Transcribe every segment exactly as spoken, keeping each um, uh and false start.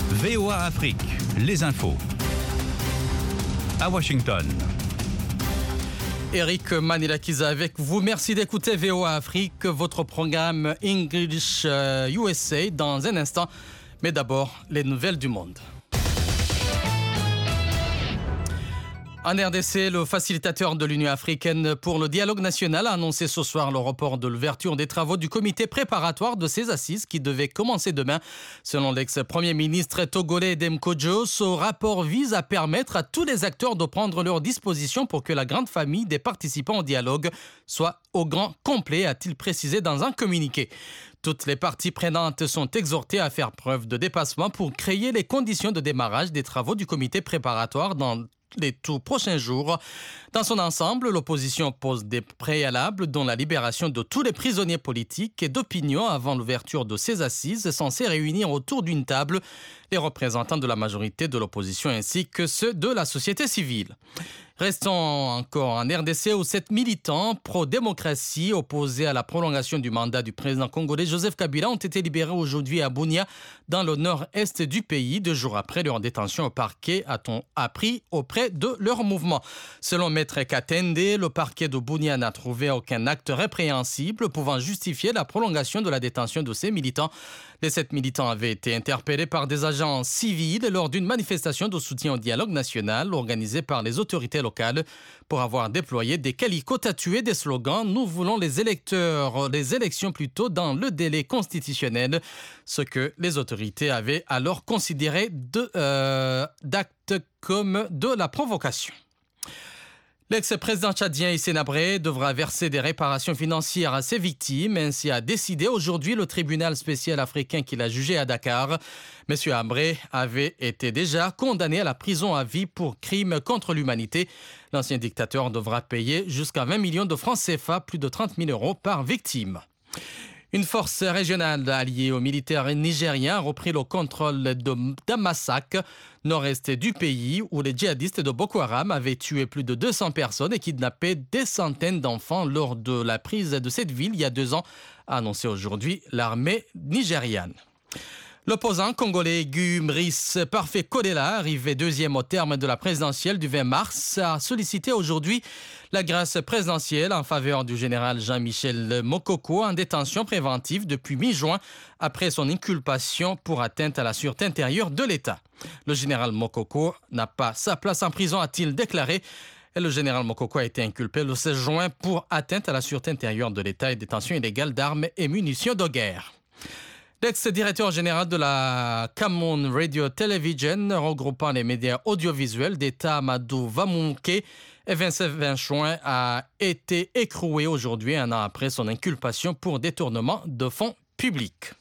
V O A Afrique, les infos. À Washington. Eric Manilakiza avec vous. Merci d'écouter V O A Afrique, votre programme English U S A dans un instant. Mais d'abord, les nouvelles du monde. En R D C, le facilitateur de l'Union africaine pour le dialogue national a annoncé ce soir le report de l'ouverture des travaux du comité préparatoire de ces assises qui devaient commencer demain. Selon l'ex-premier ministre togolais Dem Kodjo, ce rapport vise à permettre à tous les acteurs de prendre leurs dispositions pour que la grande famille des participants au dialogue soit au grand complet, a-t-il précisé dans un communiqué. Toutes les parties prenantes sont exhortées à faire preuve de dépassement pour créer les conditions de démarrage des travaux du comité préparatoire dans les tout prochains jours. Dans son ensemble, l'opposition pose des préalables dont la libération de tous les prisonniers politiques et d'opinion avant l'ouverture de ces assises censées réunir autour d'une table les représentants de la majorité de l'opposition ainsi que ceux de la société civile. Restons encore en R D C où sept militants pro-démocratie opposés à la prolongation du mandat du président congolais Joseph Kabila ont été libérés aujourd'hui à Bunia, dans le nord-est du pays, deux jours après leur détention au parquet, a-t-on appris auprès de leur mouvement. Selon Maître Katende, le parquet de Bunia n'a trouvé aucun acte répréhensible pouvant justifier la prolongation de la détention de ces militants. Les sept militants avaient été interpellés par des agents civils lors d'une manifestation de soutien au dialogue national organisée par les autorités locales pour avoir déployé des calicots tatoués des slogans « Nous voulons les électeurs, les élections plutôt dans le délai constitutionnel », ce que les autorités avaient alors considéré de, euh, d'actes comme de la provocation. L'ex-président tchadien Hissène Habré devra verser des réparations financières à ses victimes. Ainsi a décidé aujourd'hui le tribunal spécial africain qui l'a jugé à Dakar. Monsieur Habré avait été déjà condamné à la prison à vie pour crimes contre l'humanité. L'ancien dictateur devra payer jusqu'à vingt millions de francs C F A, plus de trente mille euros par victime. Une force régionale alliée aux militaires nigériens a repris le contrôle de Damasak, nord-est du pays, où les djihadistes de Boko Haram avaient tué plus de deux cents personnes et kidnappé des centaines d'enfants lors de la prise de cette ville il y a deux ans, a annoncé aujourd'hui l'armée nigériane. L'opposant congolais Guy Brice Parfait Kolela, arrivé deuxième au terme de la présidentielle du vingt mars, a sollicité aujourd'hui la grâce présidentielle en faveur du général Jean-Michel Mokoko en détention préventive depuis mi-juin après son inculpation pour atteinte à la sûreté intérieure de l'État. Le général Mokoko n'a pas sa place en prison, a-t-il déclaré. Et le général Mokoko a été inculpé le seize juin pour atteinte à la sûreté intérieure de l'État et détention illégale d'armes et munitions de guerre. L'ex-directeur général de la Cameroon Radio Television, regroupant les médias audiovisuels d'État, Amadou Vamonke, et vingt-sept juin a été écroué aujourd'hui, un an après son inculpation pour détournement de fonds publics.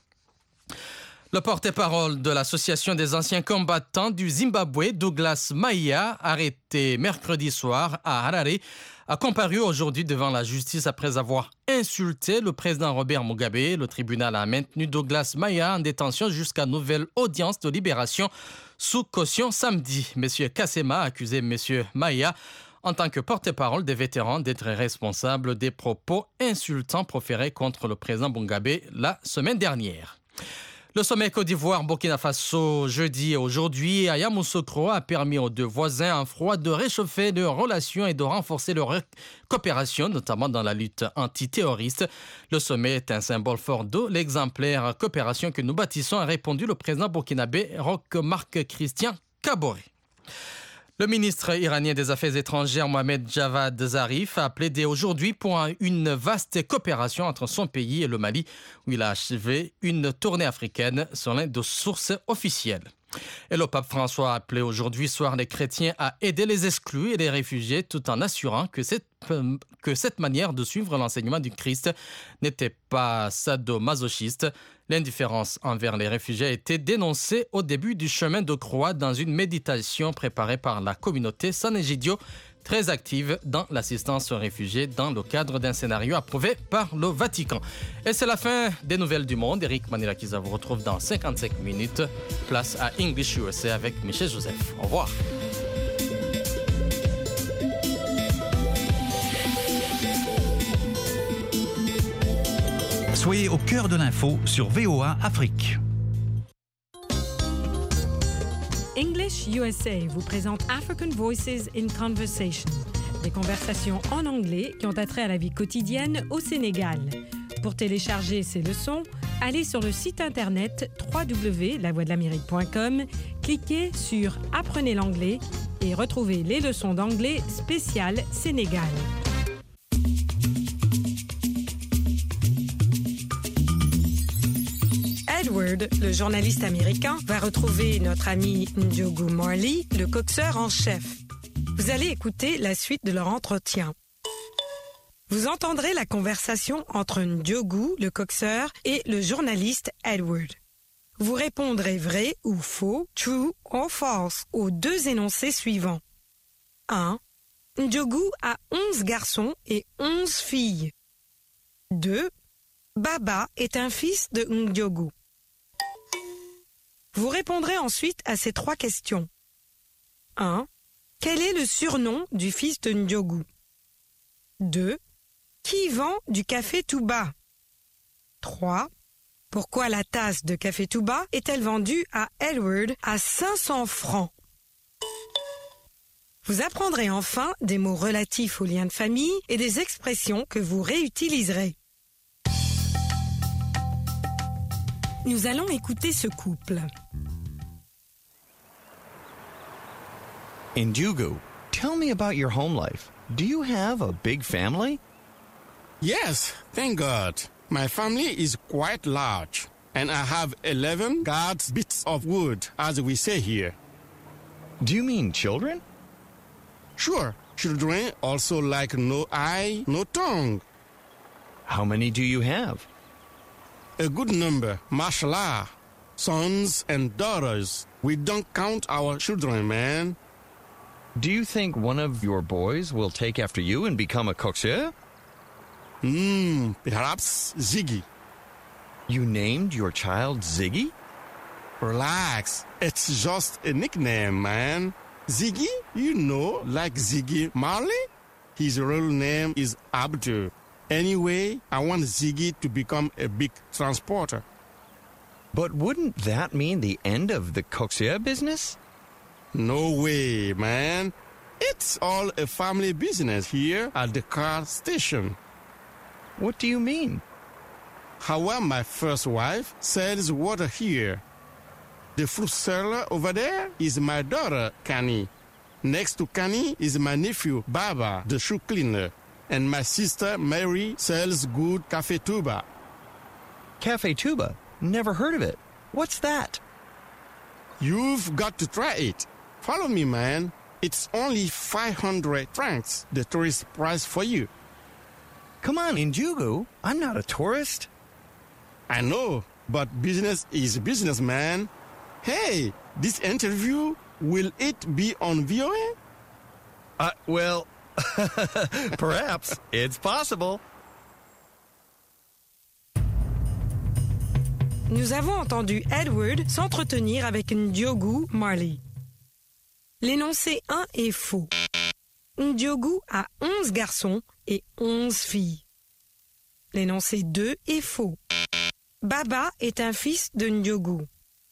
Le porte-parole de l'Association des anciens combattants du Zimbabwe, Douglas Maia, arrêté mercredi soir à Harare, a comparu aujourd'hui devant la justice après avoir insulté le président Robert Mugabe. Le tribunal a maintenu Douglas Maia en détention jusqu'à nouvelle audience de libération sous caution samedi. M. Kassema a accusé M. Maia en tant que porte-parole des vétérans d'être responsable des propos insultants proférés contre le président Mugabe la semaine dernière. Le sommet Côte d'Ivoire-Burkina Faso jeudi et aujourd'hui à Yamoussoukro a permis aux deux voisins en froid de réchauffer leurs relations et de renforcer leur coopération, notamment dans la lutte antiterroriste. Le sommet est un symbole fort de l'exemplaire coopération que nous bâtissons, a répondu le président burkinabé Roch Marc Christian Kaboré. Le ministre iranien des Affaires étrangères Mohamed Javad Zarif a plaidé aujourd'hui pour une vaste coopération entre son pays et le Mali, où il a achevé une tournée africaine selon des sources officielles. Et le pape François a appelé aujourd'hui soir les chrétiens à aider les exclus et les réfugiés tout en assurant que cette, que cette manière de suivre l'enseignement du Christ n'était pas sadomasochiste. L'indifférence envers les réfugiés a été dénoncée au début du chemin de croix dans une méditation préparée par la communauté San Egidio, très active dans l'assistance aux réfugiés dans le cadre d'un scénario approuvé par le Vatican. Et c'est la fin des nouvelles du monde. Eric Manilakiza vous retrouve dans cinquante-cinq minutes. Place à English U S A avec Michel Joseph. Au revoir. Soyez au cœur de l'info sur V O A Afrique. English U S A vous présente African Voices in Conversation, des conversations en anglais qui ont attrait à la vie quotidienne au Sénégal. Pour télécharger ces leçons, allez sur le site internet w w w point la voix de l'amérique point com, cliquez sur « Apprenez l'anglais » et retrouvez les leçons d'anglais spéciales Sénégal. Edward, le journaliste américain, va retrouver notre ami Ndiogu Marley, le coxeur en chef. Vous allez écouter la suite de leur entretien. Vous entendrez la conversation entre Ndiogu, le coxeur, et le journaliste Edward. Vous répondrez vrai ou faux, true or false, aux deux énoncés suivants. un. Ndiogu a onze garçons et onze filles. deux. Baba est un fils de Ndiogu. Vous répondrez ensuite à ces trois questions. un. Quel est le surnom du fils de Ndiogu? deux. Qui vend du café Touba? trois. Pourquoi la tasse de café Touba est-elle vendue à Edward à cinq cents francs? Vous apprendrez enfin des mots relatifs aux liens de famille et des expressions que vous réutiliserez. Nous allons écouter ce couple. Ndiogu, tell me about your home life. Do you have a big family? Yes, thank God. My family is quite large, and I have eleven guards bits of wood, as we say here. Do you mean children? Sure, children also like no eye, no tongue. How many do you have? A good number, mashallah. Sons and daughters. We don't count our children, man. Do you think one of your boys will take after you and become a coxeur? Hmm, perhaps Ziggy. You named your child Ziggy? Relax, it's just a nickname, man. Ziggy, you know, like Ziggy Marley? His real name is Abdul. Anyway, I want Ziggy to become a big transporter. But wouldn't that mean the end of the coxeur business? No way, man. It's all a family business here at the car station. What do you mean? Hawa, my first wife, sells water here. The fruit seller over there is my daughter, Kani. Next to Kani is my nephew, Baba, the shoe cleaner. And my sister, Mary, sells good Café Touba. Café Touba? Never heard of it. What's that? You've got to try it. Follow me, man. It's only five hundred francs, the tourist price for you. Come on, Ndiogu. I'm not a tourist. I know, but business is business, man. Hey, this interview, will it be on V O A? Uh, well, perhaps. It's possible. Nous avons entendu Edward s'entretenir avec Ndiogu Marley. L'énoncé un est faux. Ndiogu a onze garçons et onze filles. L'énoncé deux est faux. Baba est un fils de Ndiogu.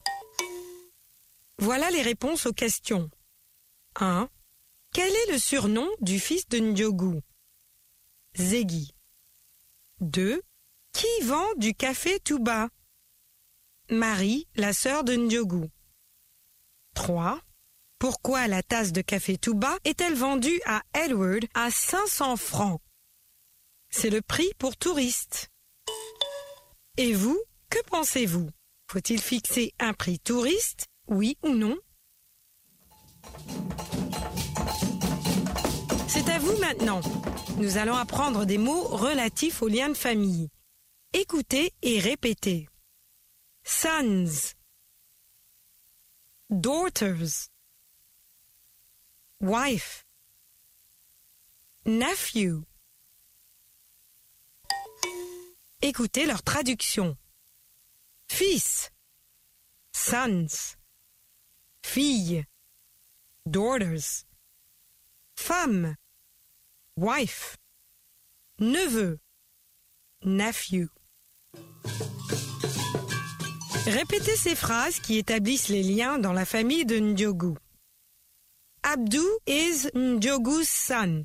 Voilà les réponses aux questions. un. Quel est le surnom du fils de Ndiogu? Ziggy. deux. Qui vend du café Touba? Marie, la sœur de Ndiogu. trois. Pourquoi la tasse de café Touba est-elle vendue à Edward à cinq cents francs? C'est le prix pour touristes. Et vous, que pensez-vous? Faut-il fixer un prix touriste, oui ou non? C'est à vous maintenant. Nous allons apprendre des mots relatifs aux liens de famille. Écoutez et répétez. Sons, daughters, wife, nephew. Écoutez leur traduction. Fils, sons, fille, daughters, femme, wife, neveu, nephew. Répétez ces phrases qui établissent les liens dans la famille de Ndiogu. Abdou is Ndiogu's son.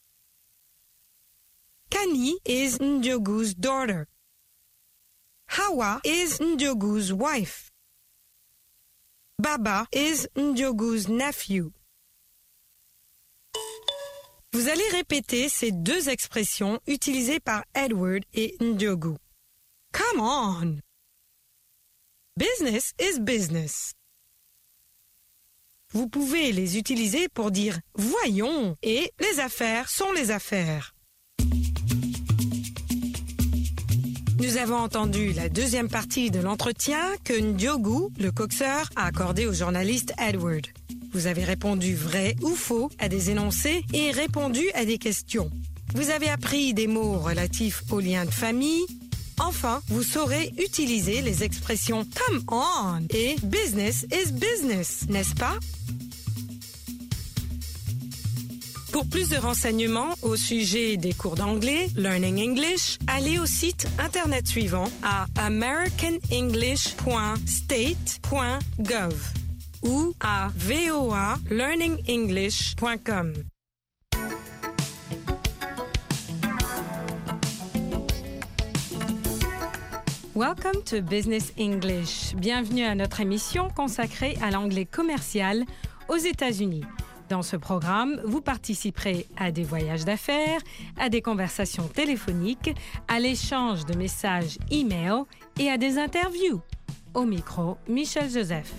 Kani is Ndiogu's daughter. Hawa is Ndiogu's wife. Baba is Ndiogu's nephew. Vous allez répéter ces deux expressions utilisées par Edward et Ndiogu. Come on! Business is business. Vous pouvez les utiliser pour dire « voyons » et « les affaires sont les affaires ». Nous avons entendu la deuxième partie de l'entretien que Ndiogu, le coxeur, a accordé au journaliste Edward. Vous avez répondu vrai ou faux à des énoncés et répondu à des questions. Vous avez appris des mots relatifs aux liens de famille. Enfin, vous saurez utiliser les expressions « come on » et « business is business », n'est-ce pas? Pour plus de renseignements au sujet des cours d'anglais, Learning English, allez au site internet suivant à american english point state point gov ou à v o a learning english point com. Welcome to Business English. Bienvenue à notre émission consacrée à l'anglais commercial aux États-Unis. Dans ce programme, vous participerez à des voyages d'affaires, à des conversations téléphoniques, à l'échange de messages e-mail et à des interviews. Au micro, Michel Joseph.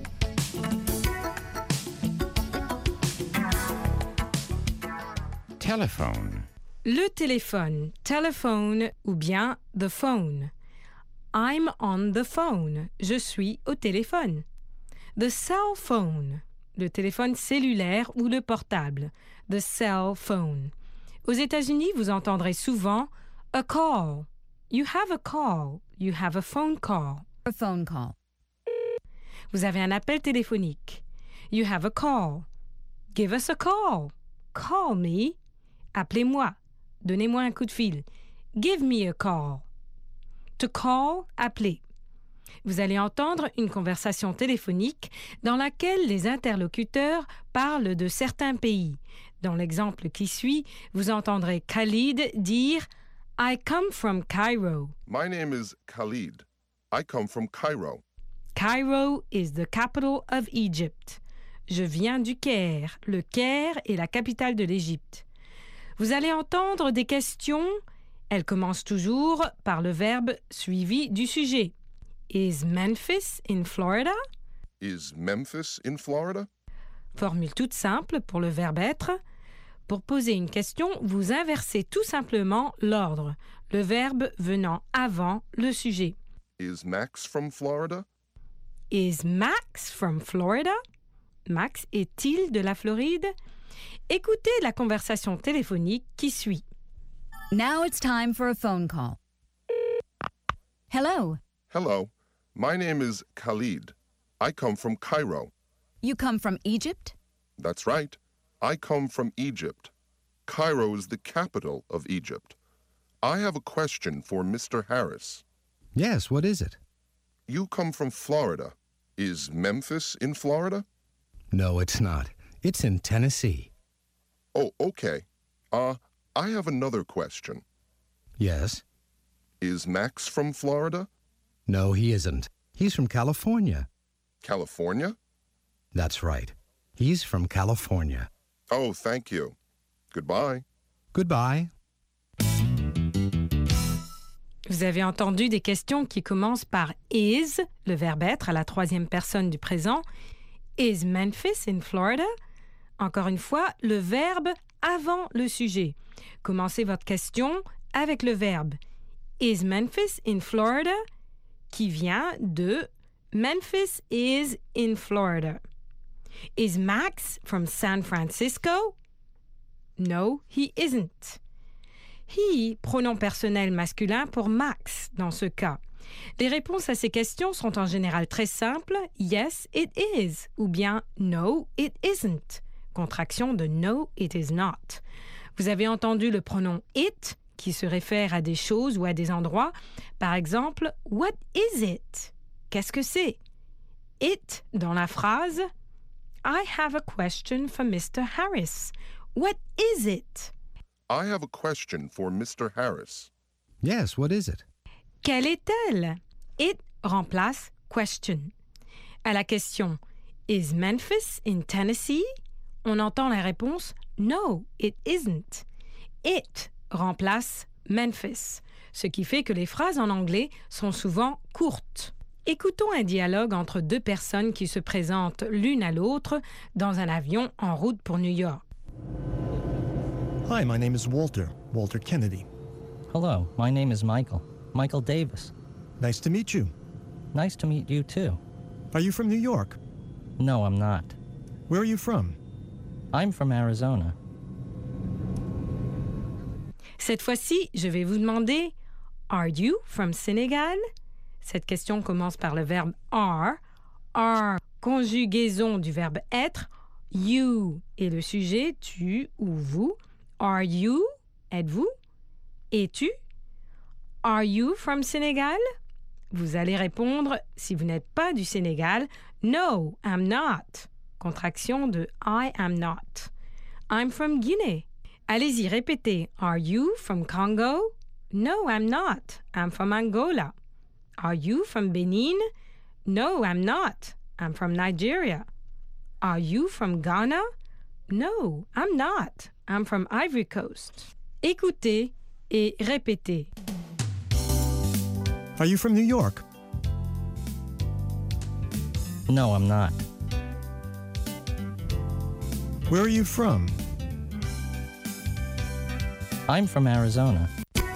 Telephone. Le téléphone, telephone ou bien the phone. I'm on the phone. Je suis au téléphone. The cell phone. Le téléphone cellulaire ou le portable. The cell phone. Aux États-Unis, vous entendrez souvent a call. You have a call. You have a phone call. A phone call. Vous avez un appel téléphonique. You have a call. Give us a call. Call me. Appelez-moi. Donnez-moi un coup de fil. Give me a call. To call, appeler. Vous allez entendre une conversation téléphonique dans laquelle les interlocuteurs parlent de certains pays. Dans l'exemple qui suit, vous entendrez Khalid dire « I come from Cairo ». My name is Khalid. I come from Cairo. Cairo is the capital of Egypt. Je viens du Caire. Le Caire est la capitale de l'Égypte. Vous allez entendre des questions. Elles commencent toujours par le verbe suivi du sujet. Is Memphis in Florida? Is Memphis in Florida? Formule toute simple pour le verbe être. Pour poser une question, vous inversez tout simplement l'ordre, le verbe venant avant le sujet. Is Max from Florida? Is Max from Florida? Max est-il de la Floride? Écoutez la conversation téléphonique qui suit. Now it's time for a phone call. Hello. Hello. My name is Khalid. I come from Cairo. You come from Egypt? That's right. I come from Egypt. Cairo is the capital of Egypt. I have a question for Mister Harris. Yes, what is it? You come from Florida. Is Memphis in Florida? No, it's not. It's in Tennessee. Oh, okay. Uh, I have another question. Yes? Is Max from Florida? No, he isn't. He's from California. California? That's right. He's from California. Oh, thank you. Goodbye. Goodbye. Vous avez entendu des questions qui commencent par is, le verbe être à la troisième personne du présent. Is Memphis in Florida? Encore une fois, le verbe avant le sujet. Commencez votre question avec le verbe Is Memphis in Florida? Qui vient de Memphis is in Florida. Is Max from San Francisco? No, he isn't. He, pronom personnel masculin pour Max dans ce cas. Les réponses à ces questions sont en général très simples. Yes, it is. Ou bien no, it isn't. Contraction de no, it is not. Vous avez entendu le pronom it qui se réfère à des choses ou à des endroits. Par exemple, what is it? qu'est-ce que c'est? It, dans la phrase, I have a question for Mister Harris. What is it? I have a question for Mister Harris. Yes, what is it? Quelle est-elle? It remplace question. À la question Is Memphis in Tennessee? On entend la réponse No, it isn't. It remplace Memphis, ce qui fait que les phrases en anglais sont souvent courtes. Écoutons un dialogue entre deux personnes qui se présentent l'une à l'autre dans un avion en route pour New York. Hi, my name is Walter, Walter Kennedy. Hello, my name is Michael, Michael Davis. Nice to meet you. Nice to meet you too. Are you from New York? No, I'm not. Where are you from? I'm from Arizona. Cette fois-ci, je vais vous demander Are you from Senegal? Cette question commence par le verbe are. Are, conjugaison du verbe être. You est le sujet, tu ou vous. Are you? Êtes-vous? Es-tu? Are you from Senegal? Vous allez répondre, si vous n'êtes pas du Sénégal, No, I'm not. Contraction de I am not. I'm from Guinea. Allez-y, répétez. Are you from Congo? No, I'm not. I'm from Angola. Are you from Benin? No, I'm not. I'm from Nigeria. Are you from Ghana? No, I'm not. I'm from Ivory Coast. Écoutez et répétez. Are you from New York? No, I'm not. Where are you from? I'm from Arizona.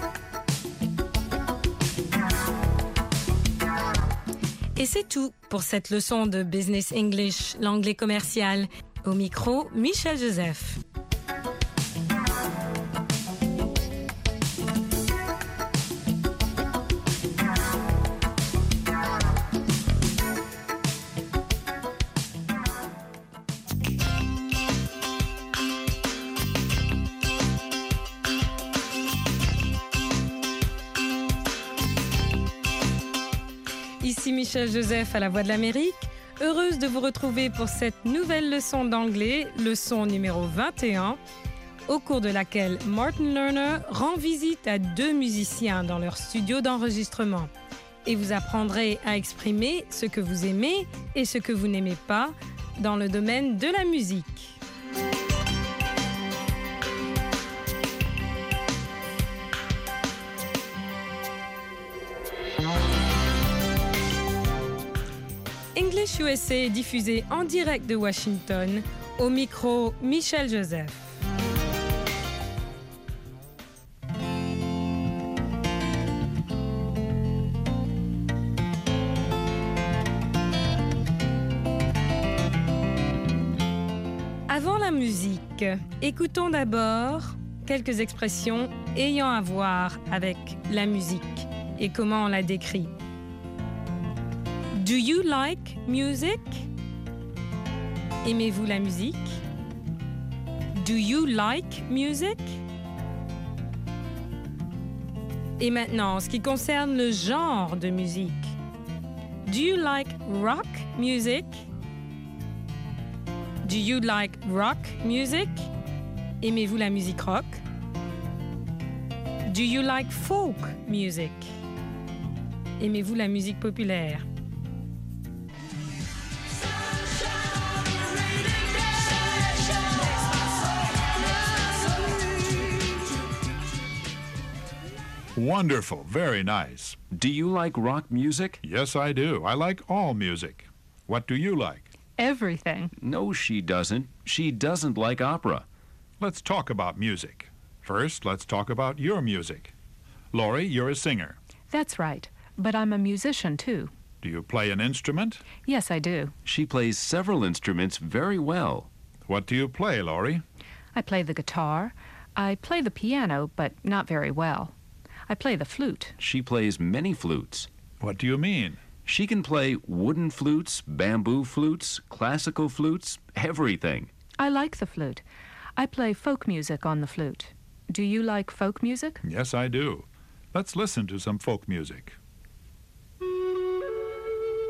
Et c'est tout pour cette leçon de Business English, l'anglais commercial. Au micro, Michel Joseph. Ici Michel Joseph à la Voix de l'Amérique, heureuse de vous retrouver pour cette nouvelle leçon d'anglais, leçon numéro vingt et un, au cours de laquelle Martin Lerner rend visite à deux musiciens dans leur studio d'enregistrement. Et vous apprendrez à exprimer ce que vous aimez et ce que vous n'aimez pas dans le domaine de la musique. English U S A est diffusé en direct de Washington, au micro Michel Joseph. Avant la musique, écoutons d'abord quelques expressions ayant à voir avec la musique et comment on la décrit. Do you like music? Aimez-vous la musique? Do you like music? Et maintenant, en ce qui concerne le genre de musique. Do you like rock music? Do you like rock music? Aimez-vous la musique rock? Do you like folk music? Aimez-vous la musique populaire? Wonderful. Very nice. Do you like rock music? Yes, I do. I like all music. What do you like? Everything. No, she doesn't. She doesn't like opera. Let's talk about music. First, let's talk about your music. Laurie, you're a singer. That's right. But I'm a musician, too. Do you play an instrument? Yes, I do. She plays several instruments very well. What do you play, Laurie? I play the guitar. I play the piano, but not very well. I play the flute. She plays many flutes. What do you mean? She can play wooden flutes, bamboo flutes, classical flutes, everything. I like the flute. I play folk music on the flute. Do you like folk music? Yes, I do. Let's listen to some folk music.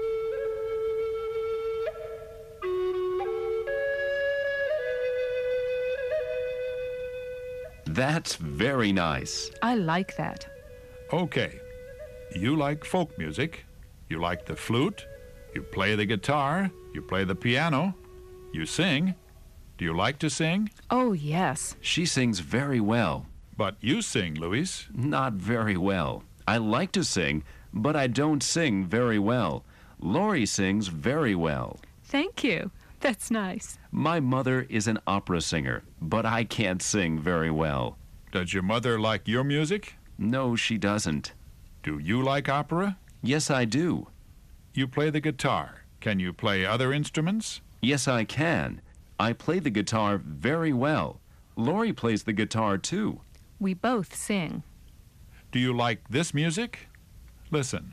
That's very nice. I like that. Okay. You like folk music. You like the flute. You play the guitar. You play the piano. You sing. Do you like to sing? Oh, yes. She sings very well. But you sing, Luis. Not very well. I like to sing, but I don't sing very well. Laurie sings very well. Thank you. That's nice. My mother is an opera singer, but I can't sing very well. Does your mother like your music? No, she doesn't. Do you like opera? Yes, I do. You play the guitar. Can you play other instruments? Yes, I can. I play the guitar very well. Laurie plays the guitar too. We both sing. Do you like this music? Listen.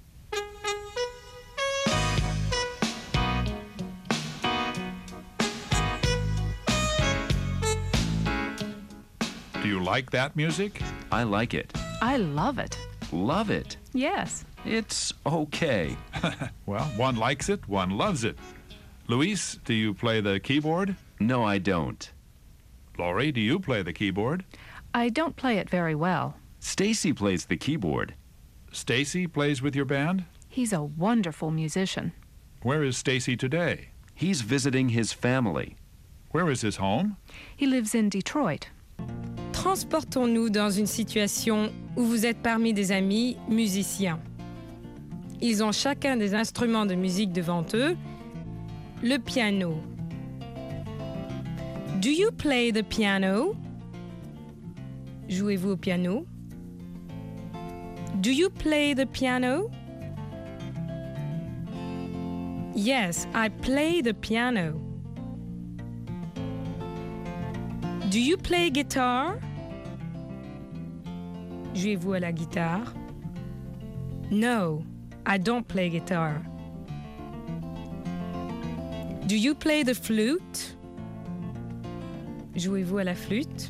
Do you like that music? I like it. I love it. Love it. Yes. It's okay. Well, one likes it, one loves it. Luis, do you play the keyboard? No, I don't. Laurie, do you play the keyboard? I don't play it very well. Stacy plays the keyboard. Stacy plays with your band? He's a wonderful musician. Where is Stacy today? He's visiting his family. Where is his home? He lives in Detroit. Transportons-nous dans une situation où vous êtes parmi des amis musiciens. Ils ont chacun des instruments de musique devant eux. Le piano. Do you play the piano? Jouez-vous au piano? Do you play the piano? Yes, I play the piano. Do you play guitar? Jouez-vous à la guitare? No, I don't play guitar. Do you play the flute? Jouez-vous à la flûte?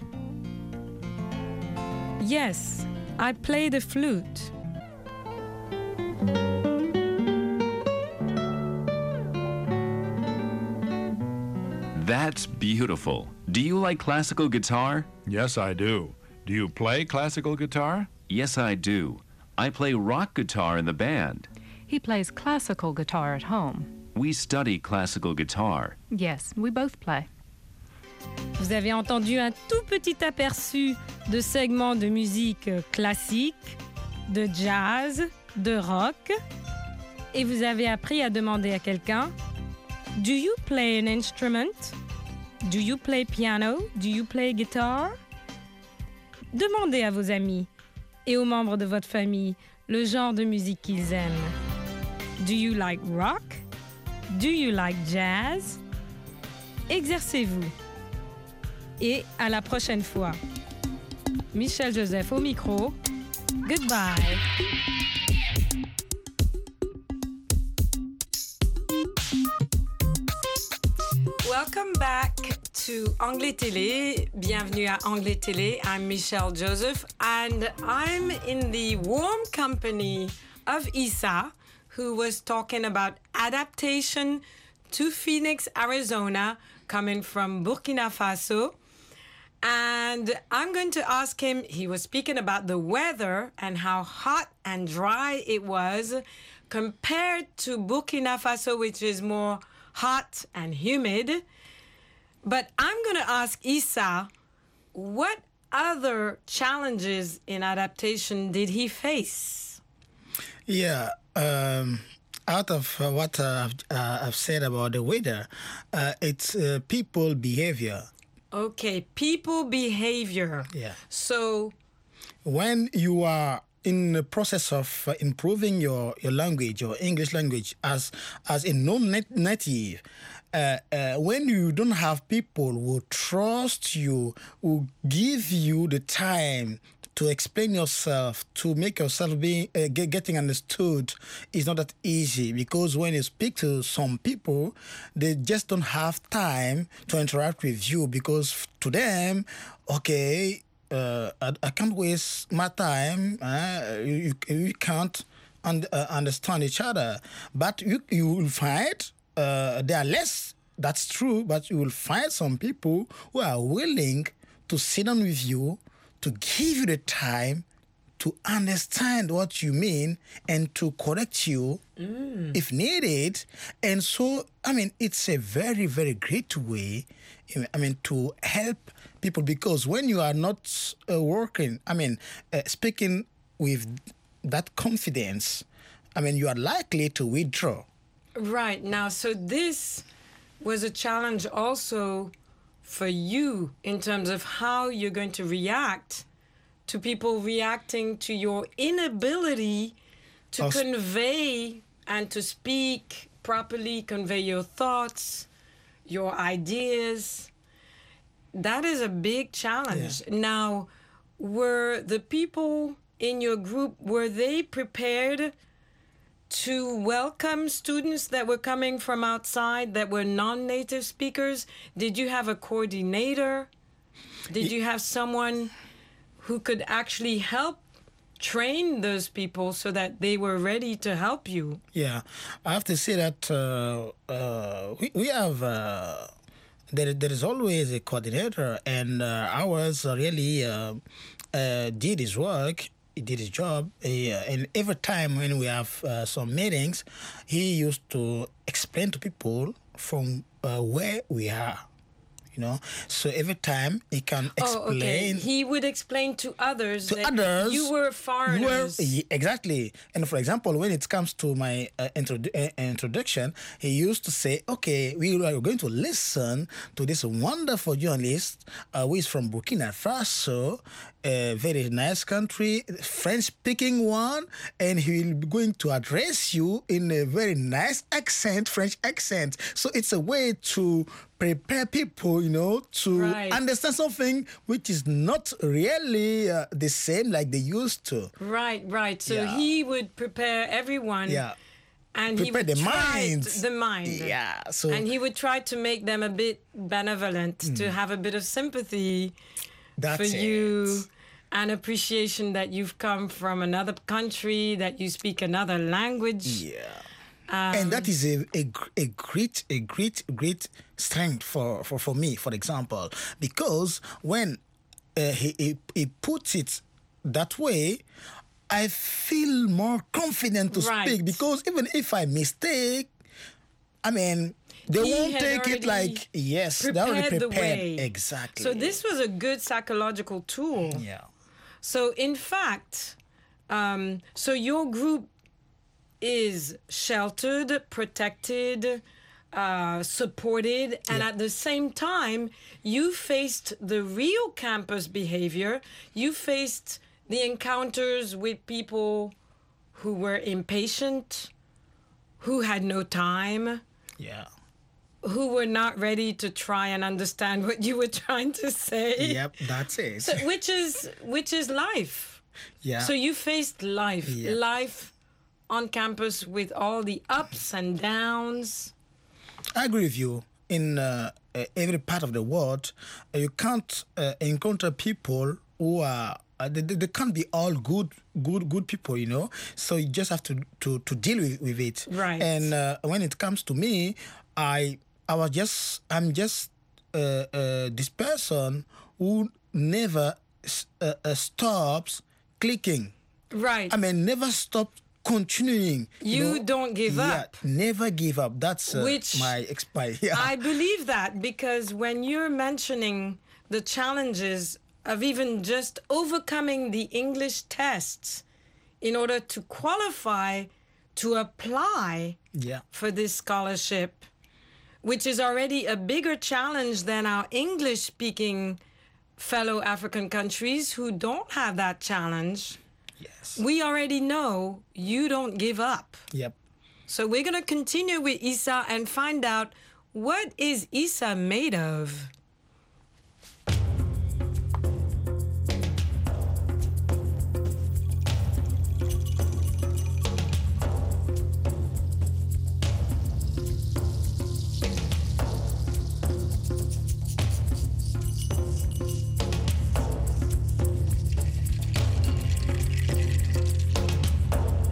Yes, I play the flute. That's beautiful. Do you like classical guitar? Yes, I do. Do you play classical guitar? Yes, I do. I play rock guitar in the band. He plays classical guitar at home. We study classical guitar. Yes, we both play. Vous avez entendu un tout petit aperçu de segments de musique classique, de jazz, de rock, et vous avez appris à demander à quelqu'un « Do you play an instrument? Do you play piano? Do you play guitar? » Demandez à vos amis et aux membres de votre famille le genre de musique qu'ils aiment. Do you like rock? Do you like jazz? Exercez-vous. Et à la prochaine fois. Michel Joseph au micro. Goodbye. Welcome back to Anglais Télé. Bienvenue à Anglais Télé. I'm Michel Joseph and I'm in the warm company of Issa, who was talking about adaptation to Phoenix, Arizona, coming from Burkina Faso. And I'm going to ask him, he was speaking about the weather and how hot and dry it was compared to Burkina Faso, which is more hot and humid. But I'm going to ask Issa, what other challenges in adaptation did he face? Yeah, um, out of uh, what uh, I've, uh, I've said about the weather, uh, it's uh, people behavior. Okay, people behavior. Yeah. So when you are in the process of uh, improving your, your language, your English language, as as a non-native, uh, uh, when you don't have people who trust you, who give you the time to explain yourself, to make yourself being uh, get, getting understood, is not that easy, because when you speak to some people, they just don't have time to interact with you, because to them, okay, uh, I, I can't waste my time. Uh, you, you can't un- uh, understand each other, but you you will find uh, there are less. That's true, but you will find some people who are willing to sit down with you, to give you the time to understand what you mean and to correct you mm. if needed. And so, I mean, it's a very, very great way, I mean, to help people, because when you are not uh, working, I mean, uh, speaking with that confidence, I mean, you are likely to withdraw. Right. Now, so this was a challenge also for you in terms of how you're going to react to people reacting to your inability to also convey and to speak properly, convey your thoughts, your ideas. That is a big challenge. Yeah. Now, were the people in your group, were they prepared to welcome students that were coming from outside that were non-native speakers? Did you have a coordinator? Did you have someone who could actually help train those people so that they were ready to help you? Yeah, I have to say that uh, uh, we, we have, uh, there, there is always a coordinator, and uh, ours really uh, uh, did his work. He did his job, he, uh, and every time when we have uh, some meetings, he used to explain to people from uh, where we are. You know, so every time he can explain. Oh, okay. He would explain to others to that others, you were foreigners. You were, exactly. And for example, when it comes to my uh, introdu- uh, introduction, he used to say, okay, we are going to listen to this wonderful journalist uh, who is from Burkina Faso, a very nice country, French-speaking one, and he will be going to address you in a very nice accent, French accent. So it's a way to prepare people, you know, to right. understand something which is not really uh, the same like they used to. Right, right. So yeah. he would prepare everyone. Yeah. And prepare he would the try mind. The mind. Yeah. So and he would try to make them a bit benevolent, mm. to have a bit of sympathy That's for it. you, and appreciation that you've come from another country, that you speak another language. Yeah. Um, and that is a, a, a great, a great, great strength for, for, for me, for example, because when uh, he, he, he puts it that way, I feel more confident to right. speak, because even if I mistake, I mean, they he won't take it like, yes, they already prepared. The way. Exactly. So this was a good psychological tool. Yeah. So in fact, um, so your group is sheltered, protected, uh, supported, and yeah. at the same time, you faced the real campus behavior. You faced the encounters with people who were impatient, who had no time, yeah, who were not ready to try and understand what you were trying to say. Yep, that's it. So, which is which is life. Yeah. So you faced life, yeah. life on campus with all the ups and downs. I agree with you. In uh, uh, every part of the world, uh, you can't uh, encounter people who are uh, they, they can't be all good, good, good people, you know. So you just have to to, to deal with, with it. Right. And uh, when it comes to me, I I was just I'm just uh, uh, this person who never uh, uh, stops clicking. Right. I mean, never stop continuing. You, you know? don't give yeah, up. Never give up. That's uh, Which my expi- yeah. I believe that, because when you're mentioning the challenges of even just overcoming the English tests in order to qualify to apply yeah. for this scholarship, which is already a bigger challenge than our English-speaking fellow African countries who don't have that challenge. Yes. We already know you don't give up. Yep. So we're going to continue with Issa and find out, what is Issa made of?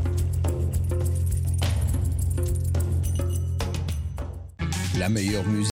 La meilleure musique.